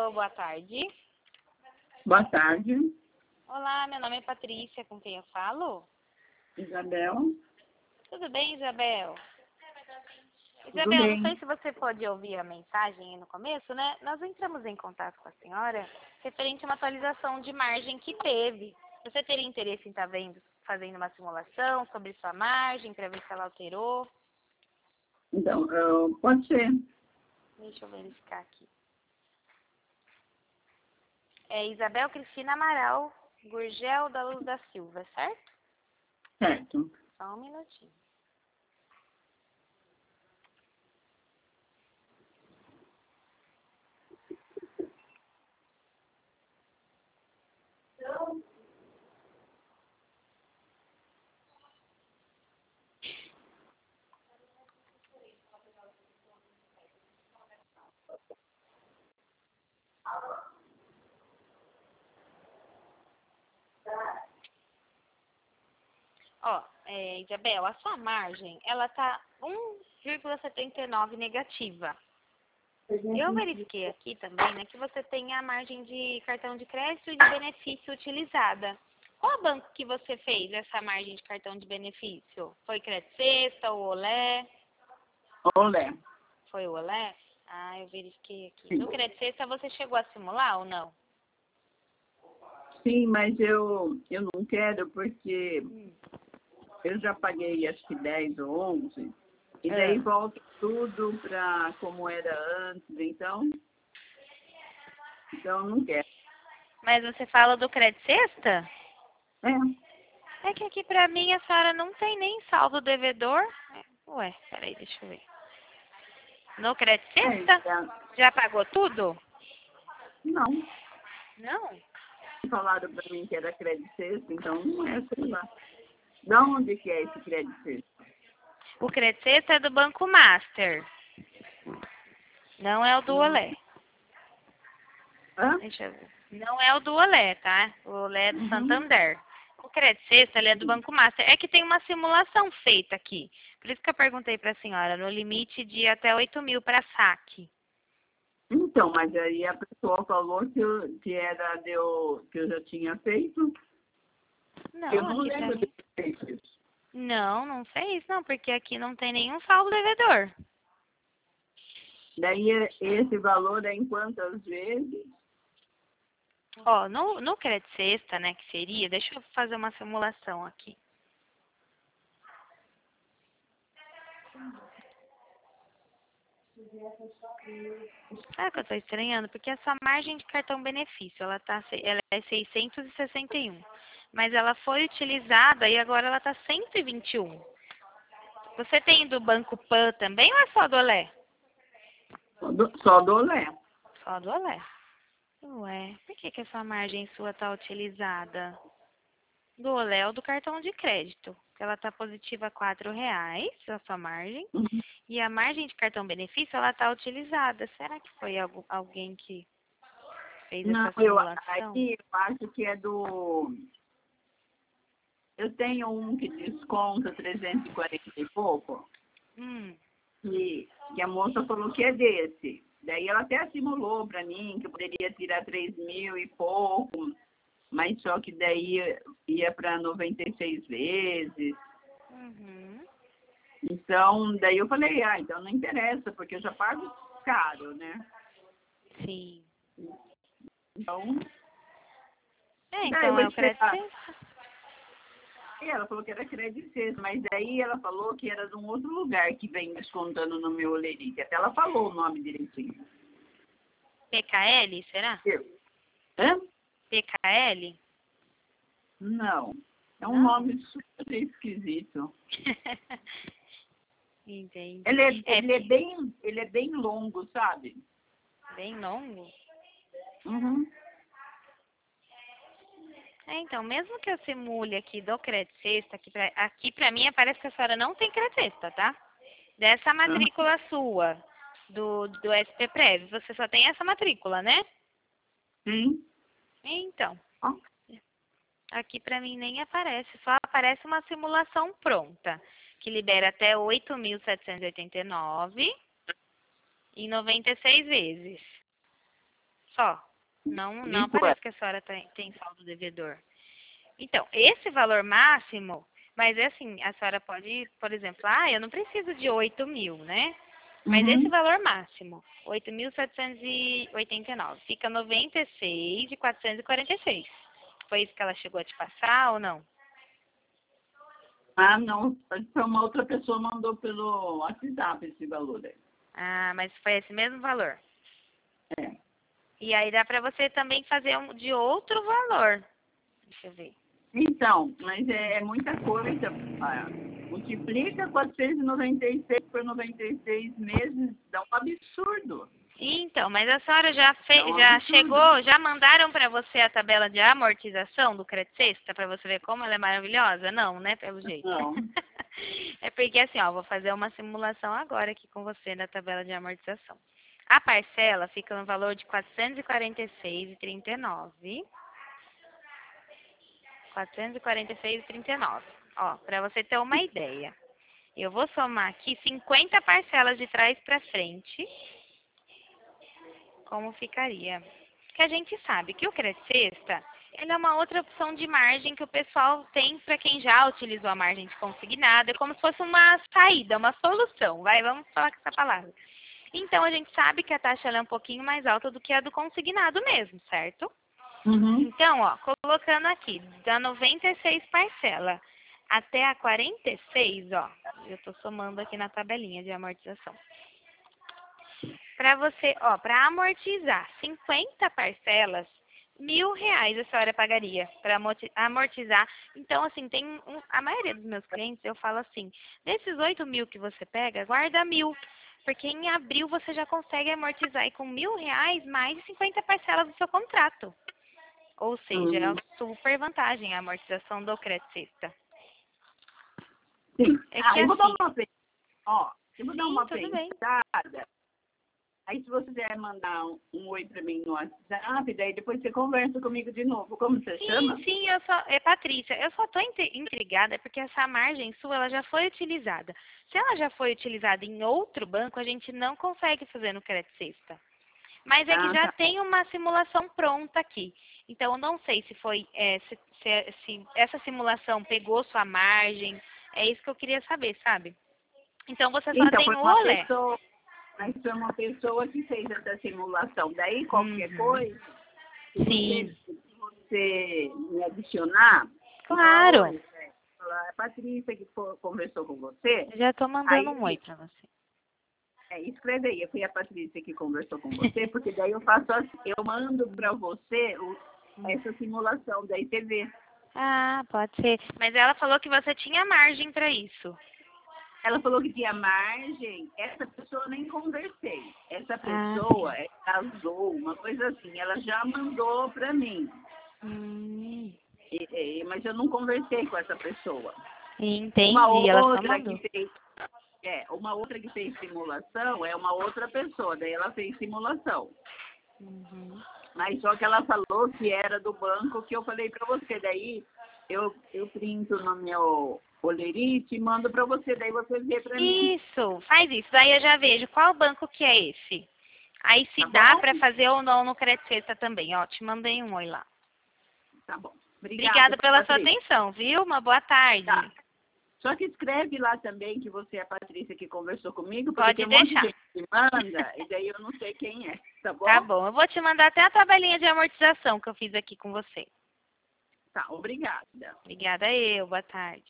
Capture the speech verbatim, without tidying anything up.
Alô, boa tarde. Boa tarde, Olá, meu nome é Patrícia, com quem eu falo? Isabel. Tudo bem, Isabel? Tudo Isabel, não bem? sei se você pode ouvir a mensagem aí no começo, né? Nós entramos em contato com a senhora referente a uma atualização de margem que teve. Você teria interesse em estar vendo, fazendo uma simulação sobre sua margem, para ver se ela alterou? Então, ah, pode ser. Deixa eu verificar aqui. É Isabel Cristina Amaral Gurgel da Luz da Silva, certo? Certo. Só um minutinho. Ó, é, Isabel, a sua margem, ela tá um vírgula setenta e nove negativa. Eu verifiquei aqui também, né, que você tem a margem de cartão de crédito e de benefício utilizada. Qual banco que você fez essa margem de cartão de benefício? Foi Crédito Sexta ou Olé? Olé. Foi o Olé? Ah, eu verifiquei aqui. Sim. No Crédito Sexta você chegou a simular ou não? Sim, mas eu, eu não quero porque Hum. eu já paguei acho que dez ou onze. E Ah. daí volta tudo para como era antes, então, então eu não quero. Mas você fala do Crédito Sexta? É, É que aqui pra mim a senhora não tem nem saldo devedor. Ué, peraí, deixa eu ver. No Crédito é, Sexta? é. Já pagou tudo? Não, Não. falaram para mim que era crédito sexto, então não é, sei lá. De onde que é esse crédito sexto? O Crédito Sexta é do Banco Master. Não é o do Não. Olé. Hã? Deixa eu ver. Não é o do Olé, tá? O Olé é do Uhum. Santander. O Crédito Sexta, ele é do Banco Master. É que tem uma simulação feita aqui. Por isso que eu perguntei pra senhora, no limite de até oito mil para saque. Então, mas aí a pessoa falou que, eu, que era de eu, que eu já tinha feito. Eu Não, não aqui pra lembro de mim. ter feito isso. Não, não fez, não, porque aqui não tem nenhum saldo devedor. Daí é- esse valor é em quantas vezes? Ó, no, no Crédito Sexta, né, que seria, deixa eu fazer uma simulação aqui. Sabe o que eu tô estranhando? Porque a sua margem de cartão benefício, ela, tá, se- ela é seiscentos e sessenta e um. Mas ela foi utilizada e agora ela tá cento e vinte e um. Você tem do Banco Pan também ou é só do Olé? Só do, só do Olé. Só do Olé. Ué, por que que essa margem sua tá utilizada? Do Olé ou do cartão de crédito? Ela tá positiva quatro reais, a sua margem. Uhum. E a margem de cartão benefício, ela tá utilizada. Será que foi algu- alguém que fez Não, essa eu, simulação? aí eu acho que é do... Eu tenho um que desconta trezentos e quarenta e pouco, Hum, que, que a moça falou que é desse. Daí ela até simulou para mim que eu poderia tirar três mil e pouco, mas só que daí ia para noventa e seis vezes. uhum, Então, daí eu falei, ah, então não interessa, porque eu já pago caro, né? sim. Então, É, daí eu então vou é o crédito esperar. sexta. E ela falou que era crédito sexto, mas daí ela falou que era de um outro lugar que vem descontando no meu Oleric. Até ela falou o nome direitinho. P K L, será? Eu. Hã? P K L? Não. É um Não. nome super esquisito. Entendi. Ele é, É, ele é porque- bem, ele é bem longo, sabe? bem longo. Uhum. É, então, mesmo que eu simule aqui do crédito sexta, aqui pra, aqui pra mim aparece que a senhora não tem crédito sexta, tá? Dessa Uhum. matrícula sua, do, do S P Prev, você só tem essa matrícula, né? Sim. Então, Ó. aqui pra mim nem aparece, só aparece uma simulação pronta, que libera até oito mil setecentos e oitenta e nove em noventa e seis vezes. Só. Não, não Isso aparece é. que a senhora tem, tem saldo devedor. Então, esse valor máximo, mas é assim, a senhora pode, por exemplo, ah, eu não preciso de oito mil, né? Mas esse Uhum. valor máximo, oito mil setecentos e oitenta e nove, fica noventa e seis mil quatrocentos e quarenta e seis. Foi isso que ela chegou a te passar ou não? Ah, não. Foi uma outra pessoa mandou pelo WhatsApp esse valor aí. Ah, mas foi esse mesmo valor. É. E aí dá pra você também fazer um de outro valor. Deixa eu ver. Então, mas é, é muita coisa. Ah, multiplica quatrocentos e noventa e seis por noventa e seis meses, dá um absurdo. Então, mas a senhora já Dá fez, um já absurdo. chegou, já mandaram pra você a tabela de amortização do Crédito Sexta pra você ver como ela é maravilhosa? Não, né, pelo jeito. Não. É porque assim, ó, vou fazer uma simulação agora aqui com você da tabela de amortização. A parcela fica no valor de quatrocentos e quarenta e seis reais e trinta e nove. quatrocentos e quarenta e seis reais e trinta e nove. Ó, pra você ter uma ideia. Eu vou somar aqui cinquenta parcelas de trás pra frente. Como ficaria? Que a gente sabe que o Crédito Sexta, ele é uma outra opção de margem que o pessoal tem para quem já utilizou a margem de consignado. É como se fosse uma saída, uma solução. Vai, vamos falar com essa palavra. Então, a gente sabe que a taxa ela é um pouquinho mais alta do que a do consignado mesmo, certo? Uhum. Então, ó, colocando aqui, da noventa e seis parcela até a quarenta e seis, ó, eu tô somando aqui na tabelinha de amortização. Para você, ó, para amortizar cinquenta parcelas, mil reais a senhora pagaria para amortizar. Então, assim, tem um, a maioria dos meus clientes, eu falo assim, desses oito mil que você pega, guarda mil. Porque em abril você já consegue amortizar e com mil reais mais de cinquenta parcelas do seu contrato. Ou seja, é Uhum. uma super vantagem a amortização do Crédito Sexta. Sim. É Ah, que eu vou dar assim, uma, pen- ó, eu vou dar sim, uma tudo bem. pensada. Aí, se você quiser mandar um, um oi para mim no WhatsApp, daí depois você conversa comigo de novo. Como você Sim, chama? sim, eu só, é Patrícia, eu só estou intrigada porque essa margem sua ela já foi utilizada. Se ela já foi utilizada em outro banco, a gente não consegue fazer no Crédito Sexta. Mas é que Ah, já tá. tem uma simulação pronta aqui. Então, eu não sei se foi, é, se, se- se essa simulação pegou sua margem. É isso que eu queria saber, sabe? Então, você só Então, tem foi o uma olé. pessoa, mas foi uma pessoa que fez essa simulação. Daí, qualquer Uhum. coisa, se você, Sim, se você me adicionar e falar, claro. oi, é, falar, "É a Patrícia que for- conversou com você, Eu já estou mandando um oi aí para você. é, escreve aí, foi a Patrícia que conversou com você, porque daí eu faço assim, eu mando para você o- essa simulação, daí você vê. Ah, pode ser. Mas ela falou que você tinha margem para isso. Ela falou que tinha margem, essa pessoa nem conversei. Essa Ah, pessoa sim. é, casou, uma coisa assim, ela já mandou para mim. Hum, E- e- mas eu não conversei com essa pessoa. Uma entendi. Ela só outra que mandou. fez, é, uma outra que fez simulação é uma outra pessoa, daí ela fez simulação. Uhum. Mas só que ela falou que era do banco que eu falei para você. Daí eu, eu printo no meu olerite e mando para você, daí você vê para mim. Isso, faz isso. Daí eu já vejo qual banco que é esse. Aí se Tá dá bom? para fazer ou não no Crédito Sexta também. Ó, te mandei um oi lá. Tá bom. Obrigada, Obrigada pela sua Patrícia. atenção, viu? Uma boa tarde. Tá. Só que escreve lá também que você é a Patrícia que conversou comigo, porque Pode tem um monte de deixar. gente que manda, e daí eu não sei quem é, tá Tá bom? bom. Eu vou te mandar até a tabelinha de amortização que eu fiz aqui com você. Tá, obrigada. Obrigada eu. Boa tarde.